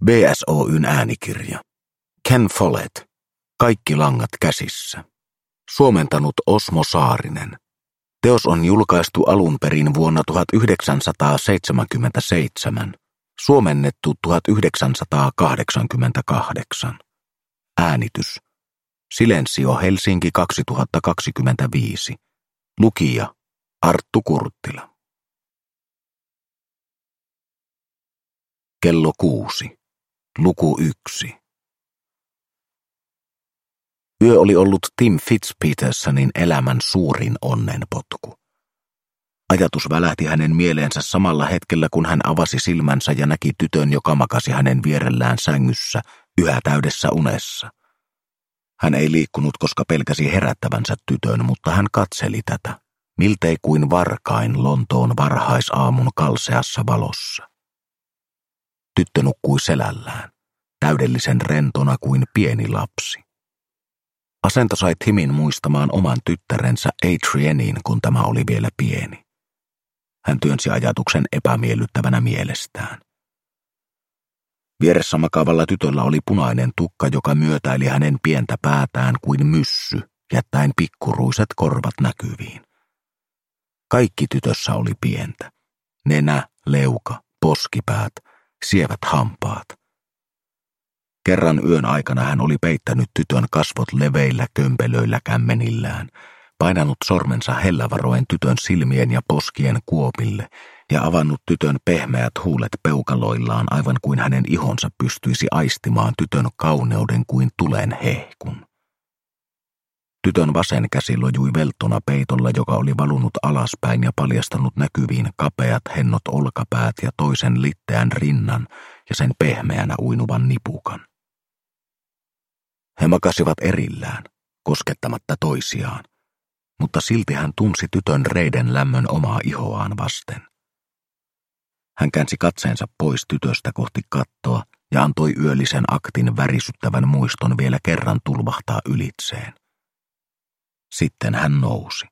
BSOY:n äänikirja. Ken Follett. Kaikki langat käsissä. Suomentanut Osmo Saarinen. Teos on julkaistu alun perin vuonna 1977. Suomennettu 1988. Äänitys. Silensio Helsinki 2025. Lukija Arttu Kurttila. Kello 6. Luku 1. Yö oli ollut Tim Fitzpetersonin elämän suurin onnenpotku. Ajatus välähti hänen mieleensä samalla hetkellä, kun hän avasi silmänsä ja näki tytön, joka makasi hänen vierellään sängyssä, yhä täydessä unessa. Hän ei liikkunut, koska pelkäsi herättävänsä tytön, mutta hän katseli tätä, miltei kuin varkain Lontoon varhaisaamun kalseassa valossa. Tyttö nukkui selällään, täydellisen rentona kuin pieni lapsi. Asento sai Timin muistamaan oman tyttärensä Adrianin, kun tämä oli vielä pieni. Hän työnsi ajatuksen epämiellyttävänä mielestään. Vieressä makaavalla tytöllä oli punainen tukka, joka myötäili hänen pientä päätään kuin myssy, jättäen pikkuruiset korvat näkyviin. Kaikki tytössä oli pientä. Nenä, leuka, poskipäät, sievät hampaat. Kerran yön aikana hän oli peittänyt tytön kasvot leveillä kömpelöillä kämmenillään, painanut sormensa hellävaroen tytön silmien ja poskien kuopille ja avannut tytön pehmeät huulet peukaloillaan aivan kuin hänen ihonsa pystyisi aistimaan tytön kauneuden kuin tulen hehkun. Tytön vasen käsi lojui velttona peitolla, joka oli valunut alaspäin ja paljastanut näkyviin kapeat hennot olkapäät ja toisen litteän rinnan ja sen pehmeänä uinuvan nipukan. He makasivat erillään, koskettamatta toisiaan, mutta silti hän tunsi tytön reiden lämmön omaa ihoaan vasten. Hän käänsi katseensa pois tytöstä kohti kattoa ja antoi yöllisen aktin värisyttävän muiston vielä kerran tulvahtaa ylitseen. Sitten hän nousi.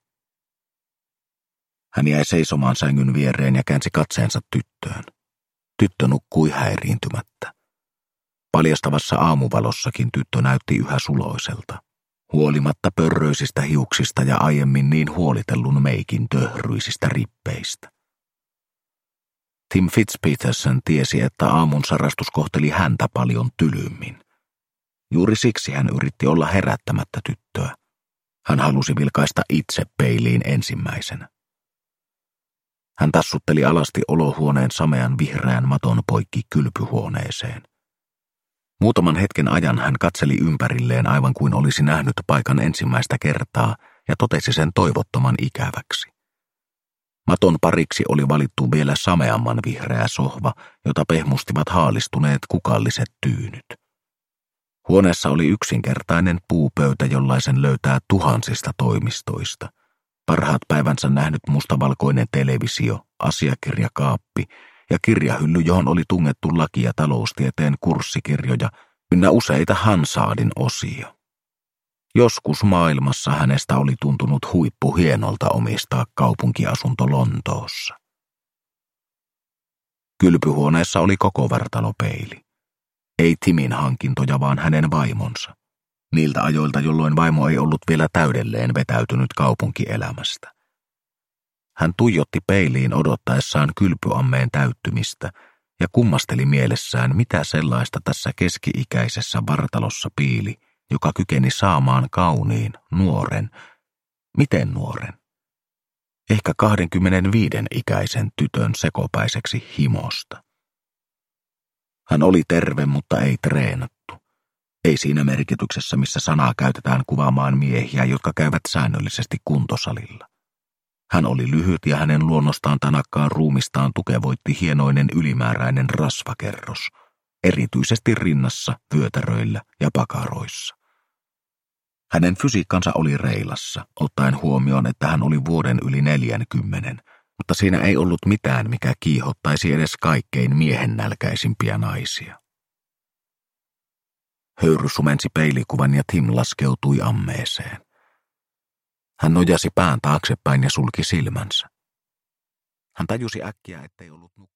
Hän jäi seisomaan sängyn viereen ja käänsi katseensa tyttöön. Tyttö nukkui häiriintymättä. Paljastavassa aamuvalossakin tyttö näytti yhä suloiselta, huolimatta pörröisistä hiuksista ja aiemmin niin huolitellun meikin töhryisistä rippeistä. Tim Fitzpeterson tiesi, että aamun sarastus kohteli häntä paljon tylymmin. Juuri siksi hän yritti olla herättämättä tyttöä. Hän halusi vilkaista itse peiliin ensimmäisenä. Hän tassutteli alasti olohuoneen samean vihreän maton poikki kylpyhuoneeseen. Muutaman hetken ajan hän katseli ympärilleen aivan kuin olisi nähnyt paikan ensimmäistä kertaa ja totesi sen toivottoman ikäväksi. Maton pariksi oli valittu vielä sameamman vihreä sohva, jota pehmustivat haalistuneet kukalliset tyynyt. Huoneessa oli yksinkertainen puupöytä, jollaisen löytää tuhansista toimistoista. Parhaat päivänsä nähnyt mustavalkoinen televisio, asiakirjakaappi ja kirjahylly, johon oli tungettu laki- ja taloustieteen kurssikirjoja ynnä useita Hansardin osia. Joskus maailmassa hänestä oli tuntunut huippuhienolta omistaa kaupunkiasunto Lontoossa. Kylpyhuoneessa oli koko vartalopeili. Ei Timin hankintoja, vaan hänen vaimonsa. Niiltä ajoilta, jolloin vaimo ei ollut vielä täydelleen vetäytynyt kaupunkielämästä. Hän tuijotti peiliin odottaessaan kylpyammeen täyttymistä ja kummasteli mielessään, mitä sellaista tässä keski-ikäisessä vartalossa piili, joka kykeni saamaan kauniin, nuoren, miten nuoren? Ehkä 25 ikäisen tytön sekopäiseksi himosta. Hän oli terve, mutta ei treenattu. Ei siinä merkityksessä, missä sanaa käytetään kuvaamaan miehiä, jotka käyvät säännöllisesti kuntosalilla. Hän oli lyhyt ja hänen luonnostaan tanakkaan ruumistaan tukevoitti hienoinen ylimääräinen rasvakerros, erityisesti rinnassa, vyötäröillä ja pakaroissa. Hänen fysiikkansa oli reilassa, ottaen huomioon, että hän oli vuoden yli 40, mutta siinä ei ollut mitään, mikä kiihottaisi edes kaikkein miehennälkäisimpiä naisia. Höyry sumensi peilikuvan ja Tim laskeutui ammeeseen. Hän nojasi pään taaksepäin ja sulki silmänsä. Hän tajusi äkkiä, ettei ollut